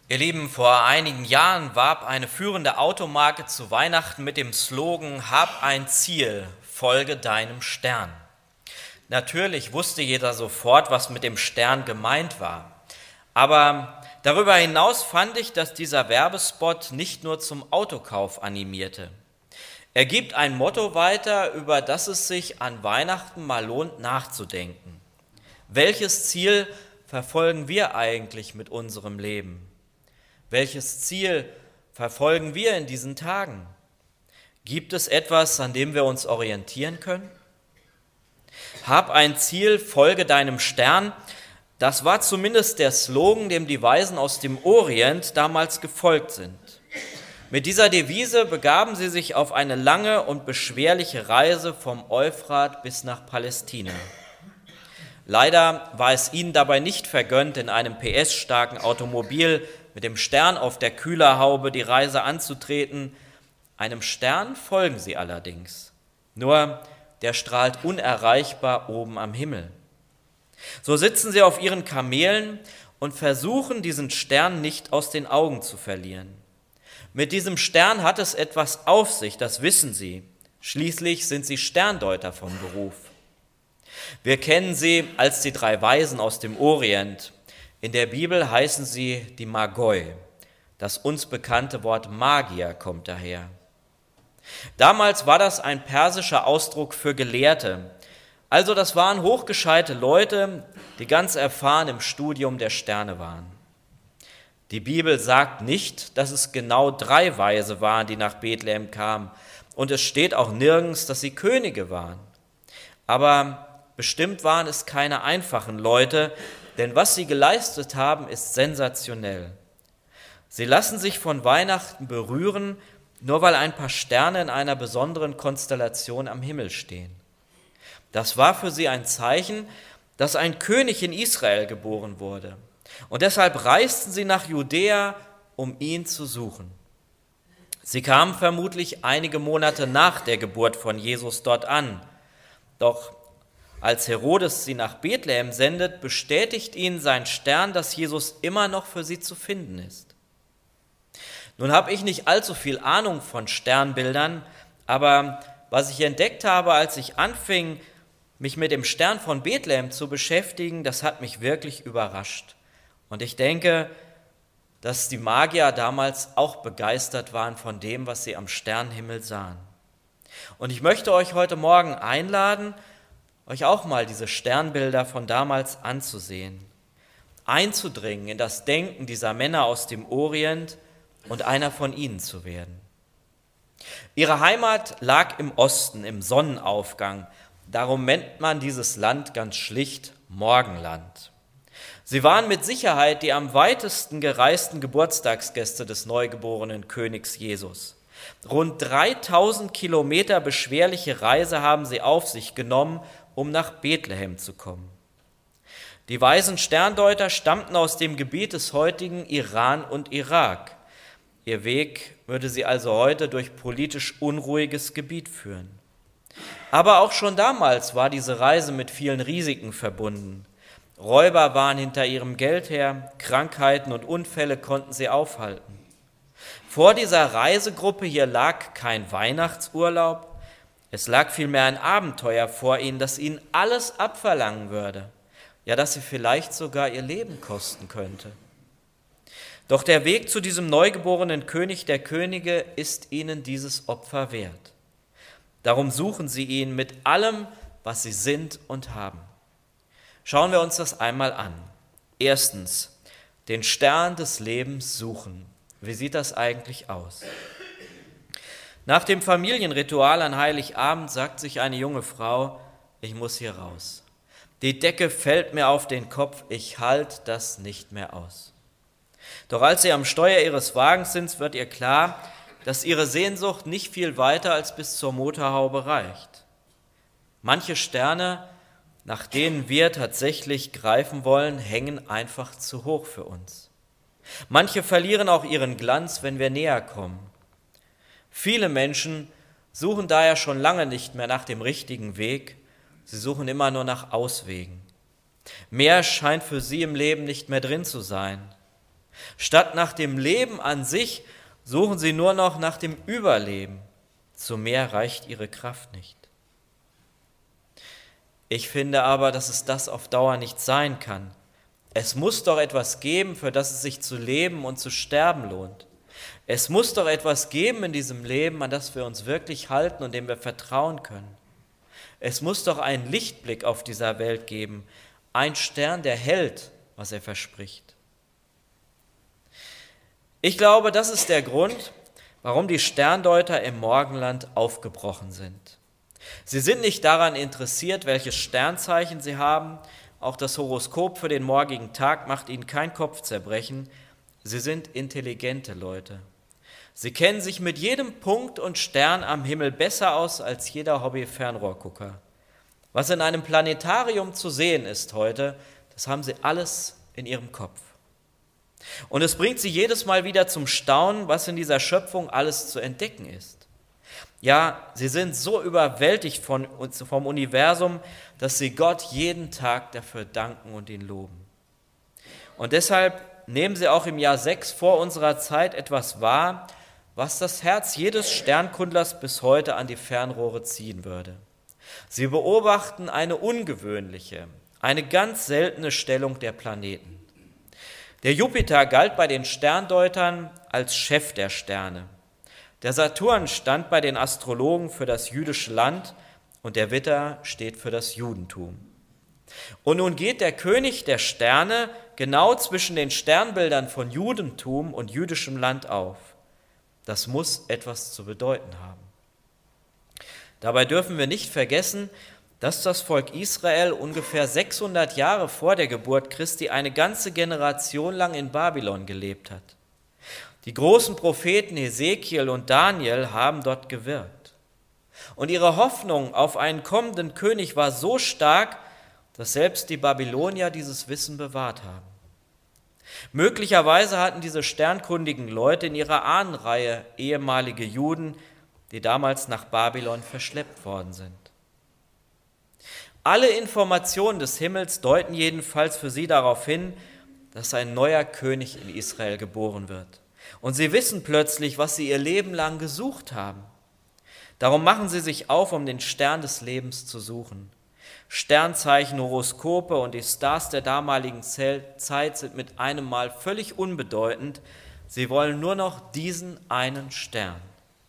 Ihr Lieben, vor einigen Jahren warb eine führende Automarke zu Weihnachten mit dem Slogan: Hab ein Ziel, folge deinem Stern. Natürlich wusste jeder sofort, was mit dem Stern gemeint war. Aber darüber hinaus fand ich, dass dieser Werbespot nicht nur zum Autokauf animierte. Er gibt ein Motto weiter, über das es sich an Weihnachten mal lohnt nachzudenken. Welches Ziel verfolgen wir eigentlich mit unserem Leben? Welches Ziel verfolgen wir in diesen Tagen? Gibt es etwas, an dem wir uns orientieren können? Hab ein Ziel, folge deinem Stern. Das war zumindest der Slogan, dem die Weisen aus dem Orient damals gefolgt sind. Mit dieser Devise begaben sie sich auf eine lange und beschwerliche Reise vom Euphrat bis nach Palästina. Leider war es ihnen dabei nicht vergönnt, in einem PS-starken Automobil mit dem Stern auf der Kühlerhaube die Reise anzutreten. Einem Stern folgen sie allerdings. Nur der strahlt unerreichbar oben am Himmel. So sitzen sie auf ihren Kamelen und versuchen, diesen Stern nicht aus den Augen zu verlieren. Mit diesem Stern hat es etwas auf sich, das wissen sie. Schließlich sind sie Sterndeuter von Beruf. Wir kennen sie als die 3 Weisen aus dem Orient. In der Bibel heißen sie die Magoi. Das uns bekannte Wort Magier kommt daher. Damals war das ein persischer Ausdruck für Gelehrte. Also das waren hochgescheite Leute, die ganz erfahren im Studium der Sterne waren. Die Bibel sagt nicht, dass es genau 3 Weise waren, die nach Bethlehem kamen. Und es steht auch nirgends, dass sie Könige waren. Aber bestimmt waren es keine einfachen Leute, denn was sie geleistet haben, ist sensationell. Sie lassen sich von Weihnachten berühren, nur weil ein paar Sterne in einer besonderen Konstellation am Himmel stehen. Das war für sie ein Zeichen, dass ein König in Israel geboren wurde. Und deshalb reisten sie nach Judäa, um ihn zu suchen. Sie kamen vermutlich einige Monate nach der Geburt von Jesus dort an. Doch als Herodes sie nach Bethlehem sendet, bestätigt ihnen sein Stern, dass Jesus immer noch für sie zu finden ist. Nun habe ich nicht allzu viel Ahnung von Sternbildern, aber was ich entdeckt habe, als ich anfing, mich mit dem Stern von Bethlehem zu beschäftigen, das hat mich wirklich überrascht. Und ich denke, dass die Magier damals auch begeistert waren von dem, was sie am Sternenhimmel sahen. Und ich möchte euch heute Morgen einladen, euch auch mal diese Sternbilder von damals anzusehen, einzudringen in das Denken dieser Männer aus dem Orient und einer von ihnen zu werden. Ihre Heimat lag im Osten, im Sonnenaufgang. Darum nennt man dieses Land ganz schlicht Morgenland. Sie waren mit Sicherheit die am weitesten gereisten Geburtstagsgäste des neugeborenen Königs Jesus. Rund 3000 Kilometer beschwerliche Reise haben sie auf sich genommen, um nach Bethlehem zu kommen. Die weisen Sterndeuter stammten aus dem Gebiet des heutigen Iran und Irak. Ihr Weg würde sie also heute durch politisch unruhiges Gebiet führen. Aber auch schon damals war diese Reise mit vielen Risiken verbunden. Räuber waren hinter ihrem Geld her, Krankheiten und Unfälle konnten sie aufhalten. Vor dieser Reisegruppe hier lag kein Weihnachtsurlaub, es lag vielmehr ein Abenteuer vor ihnen, das ihnen alles abverlangen würde, ja, dass sie vielleicht sogar ihr Leben kosten könnte. Doch der Weg zu diesem neugeborenen König der Könige ist ihnen dieses Opfer wert. Darum suchen sie ihn mit allem, was sie sind und haben. Schauen wir uns das einmal an. Erstens, den Stern des Lebens suchen. Wie sieht das eigentlich aus? Nach dem Familienritual an Heiligabend sagt sich eine junge Frau: Ich muss hier raus. Die Decke fällt mir auf den Kopf, ich halte das nicht mehr aus. Doch als sie am Steuer ihres Wagens sind, wird ihr klar, dass ihre Sehnsucht nicht viel weiter als bis zur Motorhaube reicht. Manche Sterne, nach denen wir tatsächlich greifen wollen, hängen einfach zu hoch für uns. Manche verlieren auch ihren Glanz, wenn wir näher kommen. Viele Menschen suchen daher schon lange nicht mehr nach dem richtigen Weg, sie suchen immer nur nach Auswegen. Mehr scheint für sie im Leben nicht mehr drin zu sein. Statt nach dem Leben an sich suchen sie nur noch nach dem Überleben. Zu mehr reicht ihre Kraft nicht. Ich finde aber, dass es das auf Dauer nicht sein kann. Es muss doch etwas geben, für das es sich zu leben und zu sterben lohnt. Es muss doch etwas geben in diesem Leben, an das wir uns wirklich halten und dem wir vertrauen können. Es muss doch einen Lichtblick auf dieser Welt geben, ein Stern, der hält, was er verspricht. Ich glaube, das ist der Grund, warum die Sterndeuter im Morgenland aufgebrochen sind. Sie sind nicht daran interessiert, welches Sternzeichen sie haben. Auch das Horoskop für den morgigen Tag macht ihnen kein Kopfzerbrechen. Sie sind intelligente Leute. Sie kennen sich mit jedem Punkt und Stern am Himmel besser aus als jeder Hobby-Fernrohrgucker. Was in einem Planetarium zu sehen ist heute, das haben sie alles in ihrem Kopf. Und es bringt sie jedes Mal wieder zum Staunen, was in dieser Schöpfung alles zu entdecken ist. Ja, sie sind so überwältigt vom Universum, dass sie Gott jeden Tag dafür danken und ihn loben. Und deshalb nehmen sie auch im Jahr 6 vor unserer Zeit etwas wahr, was das Herz jedes Sternkundlers bis heute an die Fernrohre ziehen würde. Sie beobachten eine ungewöhnliche, eine ganz seltene Stellung der Planeten. Der Jupiter galt bei den Sterndeutern als Chef der Sterne. Der Saturn stand bei den Astrologen für das jüdische Land und der Widder steht für das Judentum. Und nun geht der König der Sterne genau zwischen den Sternbildern von Judentum und jüdischem Land auf. Das muss etwas zu bedeuten haben. Dabei dürfen wir nicht vergessen, dass das Volk Israel ungefähr 600 Jahre vor der Geburt Christi eine ganze Generation lang in Babylon gelebt hat. Die großen Propheten Hesekiel und Daniel haben dort gewirkt. Und ihre Hoffnung auf einen kommenden König war so stark, dass selbst die Babylonier dieses Wissen bewahrt haben. Möglicherweise hatten diese sternkundigen Leute in ihrer Ahnenreihe ehemalige Juden, die damals nach Babylon verschleppt worden sind. Alle Informationen des Himmels deuten jedenfalls für sie darauf hin, dass ein neuer König in Israel geboren wird. Und sie wissen plötzlich, was sie ihr Leben lang gesucht haben. Darum machen sie sich auf, um den Stern des Lebens zu suchen. Sternzeichen, Horoskope und die Stars der damaligen Zeit sind mit einem Mal völlig unbedeutend. Sie wollen nur noch diesen einen Stern.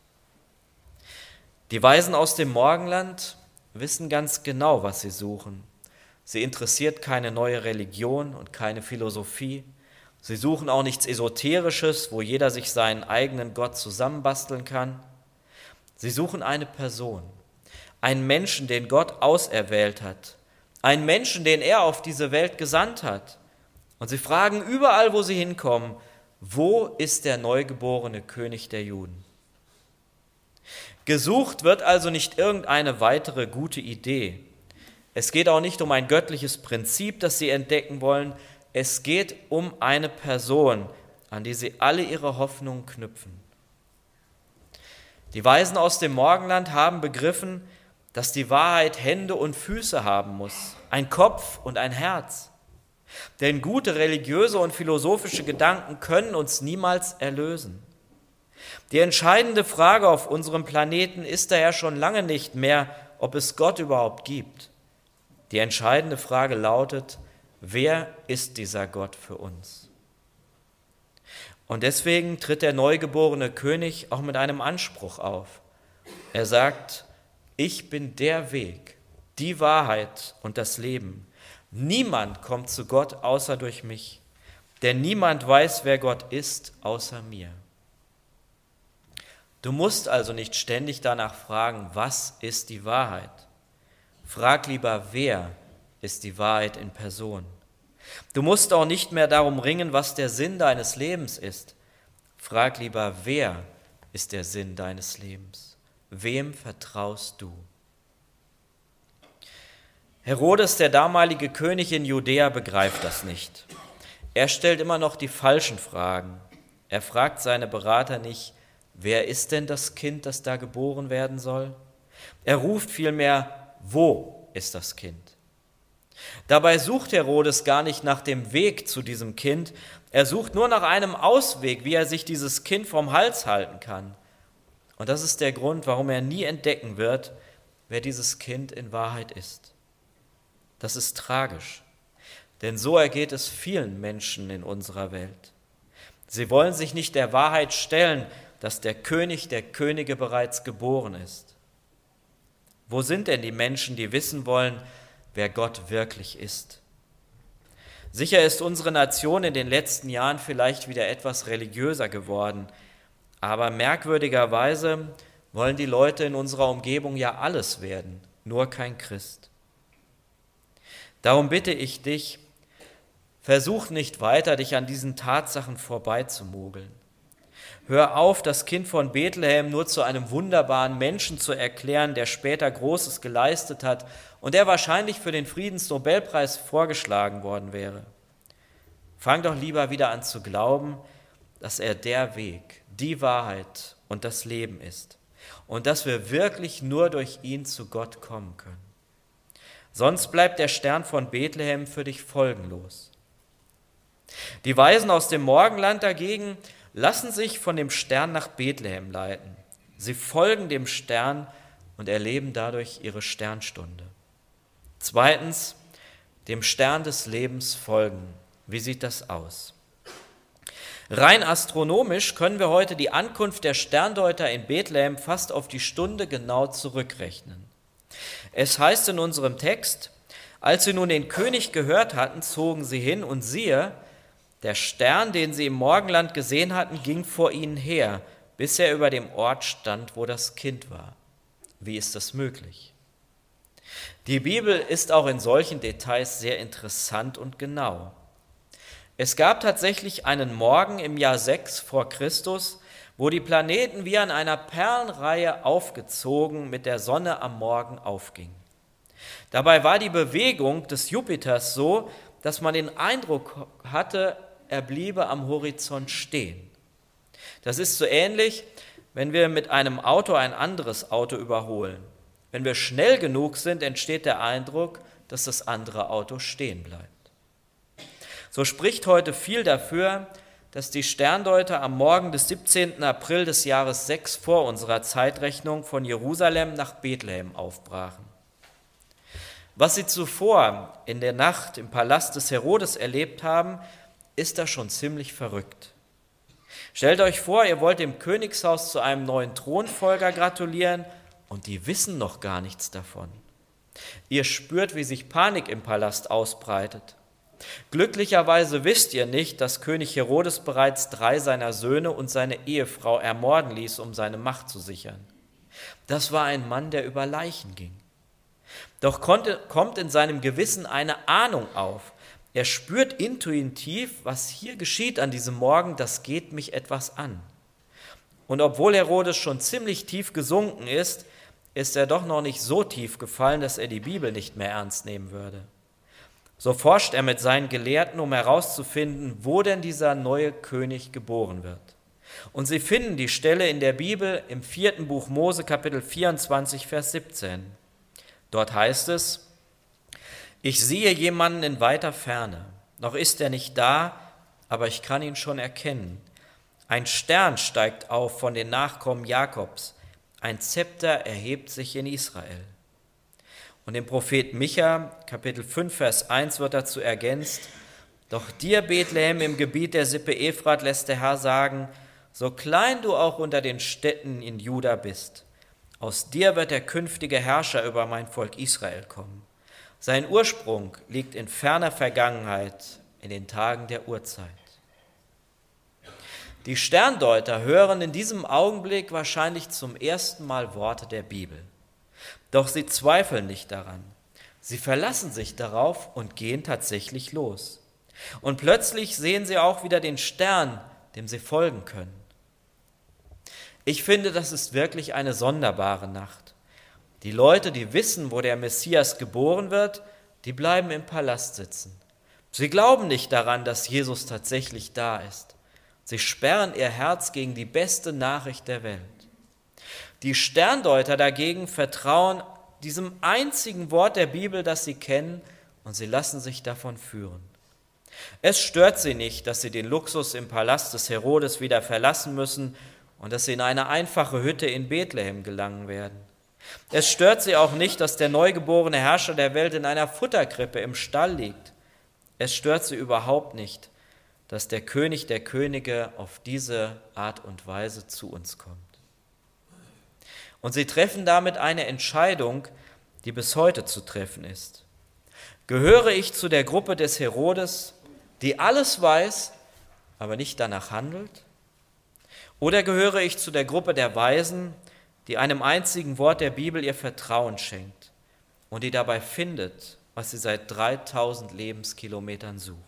Die Weisen aus dem Morgenland wissen ganz genau, was sie suchen. Sie interessiert keine neue Religion und keine Philosophie. Sie suchen auch nichts Esoterisches, wo jeder sich seinen eigenen Gott zusammenbasteln kann. Sie suchen eine Person, einen Menschen, den Gott auserwählt hat, einen Menschen, den er auf diese Welt gesandt hat. Und sie fragen überall, wo sie hinkommen, wo ist der neugeborene König der Juden? Gesucht wird also nicht irgendeine weitere gute Idee. Es geht auch nicht um ein göttliches Prinzip, das sie entdecken wollen. Es geht um eine Person, an die sie alle ihre Hoffnungen knüpfen. Die Weisen aus dem Morgenland haben begriffen, dass die Wahrheit Hände und Füße haben muss, ein Kopf und ein Herz. Denn gute religiöse und philosophische Gedanken können uns niemals erlösen. Die entscheidende Frage auf unserem Planeten ist daher schon lange nicht mehr, ob es Gott überhaupt gibt. Die entscheidende Frage lautet, wer ist dieser Gott für uns? Und deswegen tritt der neugeborene König auch mit einem Anspruch auf. Er sagt, ich bin der Weg, die Wahrheit und das Leben. Niemand kommt zu Gott außer durch mich, denn niemand weiß, wer Gott ist, außer mir. Du musst also nicht ständig danach fragen, was ist die Wahrheit? Frag lieber, wer ist die Wahrheit in Person? Du musst auch nicht mehr darum ringen, was der Sinn deines Lebens ist. Frag lieber, wer ist der Sinn deines Lebens? Wem vertraust du? Herodes, der damalige König in Judäa, begreift das nicht. Er stellt immer noch die falschen Fragen. Er fragt seine Berater nicht, wer ist denn das Kind, das da geboren werden soll? Er ruft vielmehr, wo ist das Kind? Dabei sucht Herodes gar nicht nach dem Weg zu diesem Kind, er sucht nur nach einem Ausweg, wie er sich dieses Kind vom Hals halten kann. Und das ist der Grund, warum er nie entdecken wird, wer dieses Kind in Wahrheit ist. Das ist tragisch, denn so ergeht es vielen Menschen in unserer Welt. Sie wollen sich nicht der Wahrheit stellen, dass der König der Könige bereits geboren ist. Wo sind denn die Menschen, die wissen wollen, wer Gott wirklich ist? Sicher ist unsere Nation in den letzten Jahren vielleicht wieder etwas religiöser geworden, aber merkwürdigerweise wollen die Leute in unserer Umgebung ja alles werden, nur kein Christ. Darum bitte ich dich, versuch nicht weiter, dich an diesen Tatsachen vorbeizumogeln. Hör auf, das Kind von Bethlehem nur zu einem wunderbaren Menschen zu erklären, der später Großes geleistet hat und der wahrscheinlich für den Friedensnobelpreis vorgeschlagen worden wäre. Fang doch lieber wieder an zu glauben, dass er der Weg, die Wahrheit und das Leben ist und dass wir wirklich nur durch ihn zu Gott kommen können. Sonst bleibt der Stern von Bethlehem für dich folgenlos. Die Weisen aus dem Morgenland dagegen lassen sich von dem Stern nach Bethlehem leiten. Sie folgen dem Stern und erleben dadurch ihre Sternstunde. Zweitens, dem Stern des Lebens folgen. Wie sieht das aus? Rein astronomisch können wir heute die Ankunft der Sterndeuter in Bethlehem fast auf die Stunde genau zurückrechnen. Es heißt in unserem Text, als sie nun den König gehört hatten, zogen sie hin und siehe, der Stern, den sie im Morgenland gesehen hatten, ging vor ihnen her, bis er über dem Ort stand, wo das Kind war. Wie ist das möglich? Die Bibel ist auch in solchen Details sehr interessant und genau. Es gab tatsächlich einen Morgen im Jahr 6 vor Christus, wo die Planeten wie an einer Perlenreihe aufgezogen mit der Sonne am Morgen aufgingen. Dabei war die Bewegung des Jupiters so, dass man den Eindruck hatte, er bliebe am Horizont stehen. Das ist so ähnlich, wenn wir mit einem Auto ein anderes Auto überholen. Wenn wir schnell genug sind, entsteht der Eindruck, dass das andere Auto stehen bleibt. So spricht heute viel dafür, dass die Sterndeuter am Morgen des 17. April des Jahres 6 vor unserer Zeitrechnung von Jerusalem nach Bethlehem aufbrachen. Was sie zuvor in der Nacht im Palast des Herodes erlebt haben, ist das schon ziemlich verrückt. Stellt euch vor, ihr wollt dem Königshaus zu einem neuen Thronfolger gratulieren und die wissen noch gar nichts davon. Ihr spürt, wie sich Panik im Palast ausbreitet. Glücklicherweise wisst ihr nicht, dass König Herodes bereits 3 seiner Söhne und seine Ehefrau ermorden ließ, um seine Macht zu sichern. Das war ein Mann, der über Leichen ging. Doch kommt in seinem Gewissen eine Ahnung auf. Er spürt intuitiv, was hier geschieht an diesem Morgen, das geht mich etwas an. Und obwohl Herodes schon ziemlich tief gesunken ist er doch noch nicht so tief gefallen, dass er die Bibel nicht mehr ernst nehmen würde. So forscht er mit seinen Gelehrten, um herauszufinden, wo denn dieser neue König geboren wird. Und sie finden die Stelle in der Bibel im 4. Buch Mose, Kapitel 24, Vers 17. Dort heißt es, ich sehe jemanden in weiter Ferne, noch ist er nicht da, aber ich kann ihn schon erkennen. Ein Stern steigt auf von den Nachkommen Jakobs, ein Zepter erhebt sich in Israel. Und im Prophet Micha, Kapitel 5, Vers 1 wird dazu ergänzt, doch dir, Bethlehem, im Gebiet der Sippe Ephrat, lässt der Herr sagen, so klein du auch unter den Städten in Juda bist, aus dir wird der künftige Herrscher über mein Volk Israel kommen. Sein Ursprung liegt in ferner Vergangenheit, in den Tagen der Urzeit. Die Sterndeuter hören in diesem Augenblick wahrscheinlich zum ersten Mal Worte der Bibel. Doch sie zweifeln nicht daran. Sie verlassen sich darauf und gehen tatsächlich los. Und plötzlich sehen sie auch wieder den Stern, dem sie folgen können. Ich finde, das ist wirklich eine sonderbare Nacht. Die Leute, die wissen, wo der Messias geboren wird, die bleiben im Palast sitzen. Sie glauben nicht daran, dass Jesus tatsächlich da ist. Sie sperren ihr Herz gegen die beste Nachricht der Welt. Die Sterndeuter dagegen vertrauen diesem einzigen Wort der Bibel, das sie kennen, und sie lassen sich davon führen. Es stört sie nicht, dass sie den Luxus im Palast des Herodes wieder verlassen müssen und dass sie in eine einfache Hütte in Bethlehem gelangen werden. Es stört sie auch nicht, dass der neugeborene Herrscher der Welt in einer Futterkrippe im Stall liegt. Es stört sie überhaupt nicht, dass der König der Könige auf diese Art und Weise zu uns kommt. Und sie treffen damit eine Entscheidung, die bis heute zu treffen ist. Gehöre ich zu der Gruppe des Herodes, die alles weiß, aber nicht danach handelt? Oder gehöre ich zu der Gruppe der Weisen, die einem einzigen Wort der Bibel ihr Vertrauen schenkt und die dabei findet, was sie seit 3000 Lebenskilometern sucht?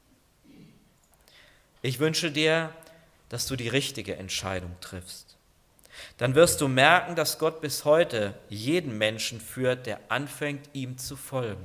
Ich wünsche dir, dass du die richtige Entscheidung triffst. Dann wirst du merken, dass Gott bis heute jeden Menschen führt, der anfängt, ihm zu folgen.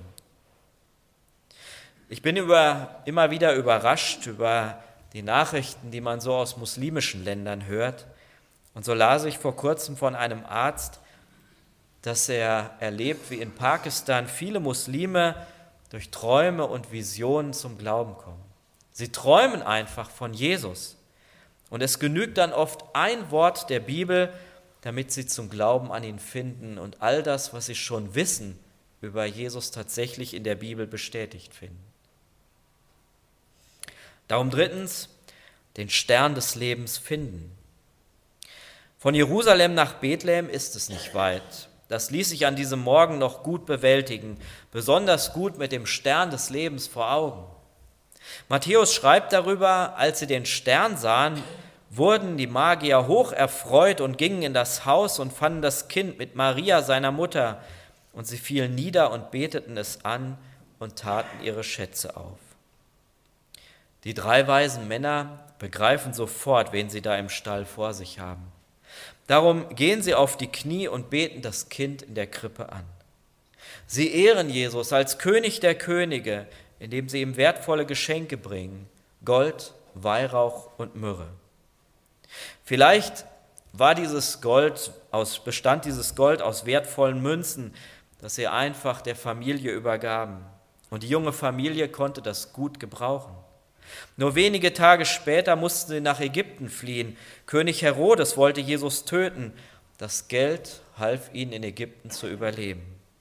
Ich bin immer wieder überrascht über die Nachrichten, die man so aus muslimischen Ländern hört. Und so las ich vor kurzem von einem Arzt, dass er erlebt, wie in Pakistan viele Muslime durch Träume und Visionen zum Glauben kommen. Sie träumen einfach von Jesus. Und es genügt dann oft ein Wort der Bibel, damit sie zum Glauben an ihn finden und all das, was sie schon wissen, über Jesus tatsächlich in der Bibel bestätigt finden. Darum drittens, den Stern des Lebens finden. Von Jerusalem nach Bethlehem ist es nicht weit. Das ließ sich an diesem Morgen noch gut bewältigen, besonders gut mit dem Stern des Lebens vor Augen. Matthäus schreibt darüber, als sie den Stern sahen, wurden die Magier hoch erfreut und gingen in das Haus und fanden das Kind mit Maria, seiner Mutter, und sie fielen nieder und beteten es an und taten ihre Schätze auf. Die 3 weisen Männer begreifen sofort, wen sie da im Stall vor sich haben. Darum gehen sie auf die Knie und beten das Kind in der Krippe an. Sie ehren Jesus als König der Könige, indem sie ihm wertvolle Geschenke bringen, Gold, Weihrauch und Myrrhe. Vielleicht bestand dieses Gold aus wertvollen Münzen, das sie einfach der Familie übergaben. Und die junge Familie konnte das gut gebrauchen. Nur wenige Tage später mussten sie nach Ägypten fliehen. König Herodes wollte Jesus töten. Das Geld half ihnen in Ägypten zu überleben.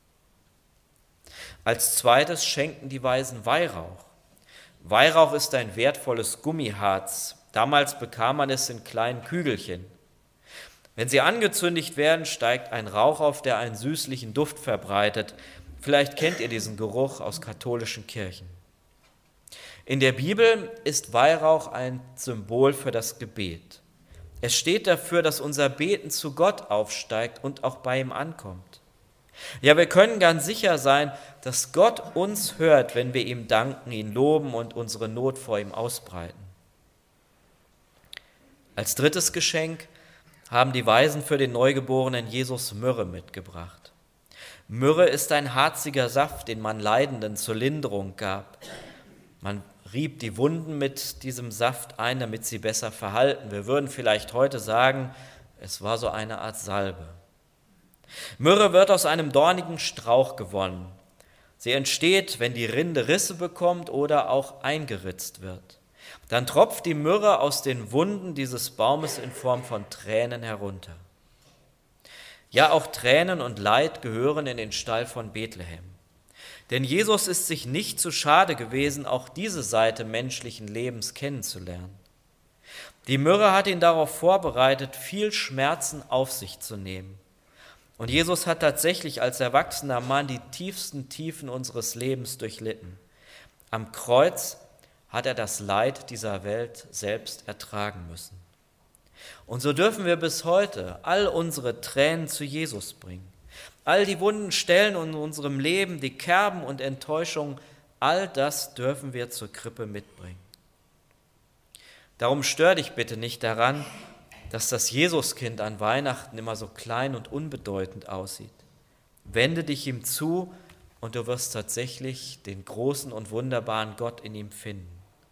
Als zweites schenkten die Weisen Weihrauch. Weihrauch ist ein wertvolles Gummiharz. Damals bekam man es in kleinen Kügelchen. Wenn sie angezündigt werden, steigt ein Rauch auf, der einen süßlichen Duft verbreitet. Vielleicht kennt ihr diesen Geruch aus katholischen Kirchen. In der Bibel ist Weihrauch ein Symbol für das Gebet. Es steht dafür, dass unser Beten zu Gott aufsteigt und auch bei ihm ankommt. Ja, wir können ganz sicher sein, dass Gott uns hört, wenn wir ihm danken, ihn loben und unsere Not vor ihm ausbreiten. Als drittes Geschenk haben die Weisen für den neugeborenen Jesus Myrrhe mitgebracht. Myrrhe ist ein harziger Saft, den man Leidenden zur Linderung gab. Man rieb die Wunden mit diesem Saft ein, damit sie besser verhalten. Wir würden vielleicht heute sagen, es war so eine Art Salbe. Myrrhe wird aus einem dornigen Strauch gewonnen. Sie entsteht, wenn die Rinde Risse bekommt oder auch eingeritzt wird. Dann tropft die Myrrhe aus den Wunden dieses Baumes in Form von Tränen herunter. Ja, auch Tränen und Leid gehören in den Stall von Bethlehem. Denn Jesus ist sich nicht zu schade gewesen, auch diese Seite menschlichen Lebens kennenzulernen. Die Myrrhe hat ihn darauf vorbereitet, viel Schmerzen auf sich zu nehmen. Und Jesus hat tatsächlich als erwachsener Mann die tiefsten Tiefen unseres Lebens durchlitten. Am Kreuz hat er das Leid dieser Welt selbst ertragen müssen. Und so dürfen wir bis heute all unsere Tränen zu Jesus bringen. All die wunden Stellen in unserem Leben, die Kerben und Enttäuschungen, all das dürfen wir zur Krippe mitbringen. Darum stör dich bitte nicht daran, dass das Jesuskind an Weihnachten immer so klein und unbedeutend aussieht. Wende dich ihm zu und du wirst tatsächlich den großen und wunderbaren Gott in ihm finden.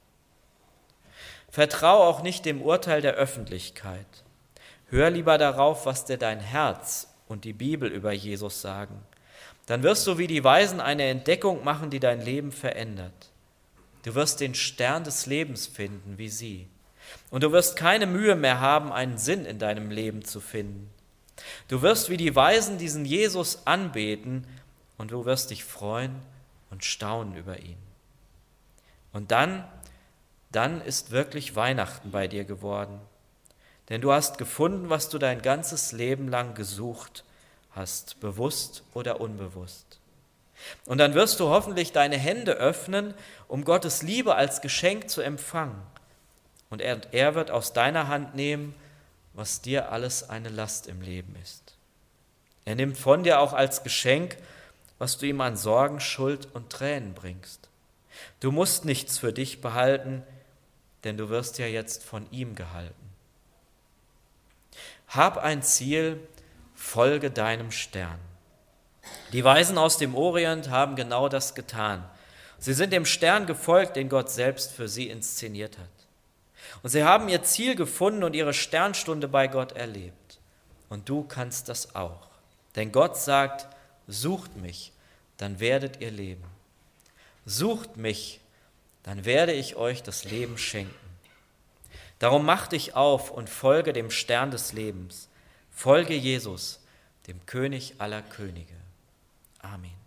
Vertrau auch nicht dem Urteil der Öffentlichkeit. Hör lieber darauf, was dir dein Herz und die Bibel über Jesus sagen. Dann wirst du wie die Weisen eine Entdeckung machen, die dein Leben verändert. Du wirst den Stern des Lebens finden wie sie. Und du wirst keine Mühe mehr haben, einen Sinn in deinem Leben zu finden. Du wirst wie die Weisen diesen Jesus anbeten und du wirst dich freuen und staunen über ihn. Und dann ist wirklich Weihnachten bei dir geworden. Denn du hast gefunden, was du dein ganzes Leben lang gesucht hast, bewusst oder unbewusst. Und dann wirst du hoffentlich deine Hände öffnen, um Gottes Liebe als Geschenk zu empfangen. Und er wird aus deiner Hand nehmen, was dir alles eine Last im Leben ist. Er nimmt von dir auch als Geschenk, was du ihm an Sorgen, Schuld und Tränen bringst. Du musst nichts für dich behalten, denn du wirst ja jetzt von ihm gehalten. Hab ein Ziel, folge deinem Stern. Die Weisen aus dem Orient haben genau das getan. Sie sind dem Stern gefolgt, den Gott selbst für sie inszeniert hat. Und sie haben ihr Ziel gefunden und ihre Sternstunde bei Gott erlebt. Und du kannst das auch. Denn Gott sagt, sucht mich, dann werdet ihr leben. Sucht mich, dann werde ich euch das Leben schenken. Darum mach dich auf und folge dem Stern des Lebens. Folge Jesus, dem König aller Könige. Amen.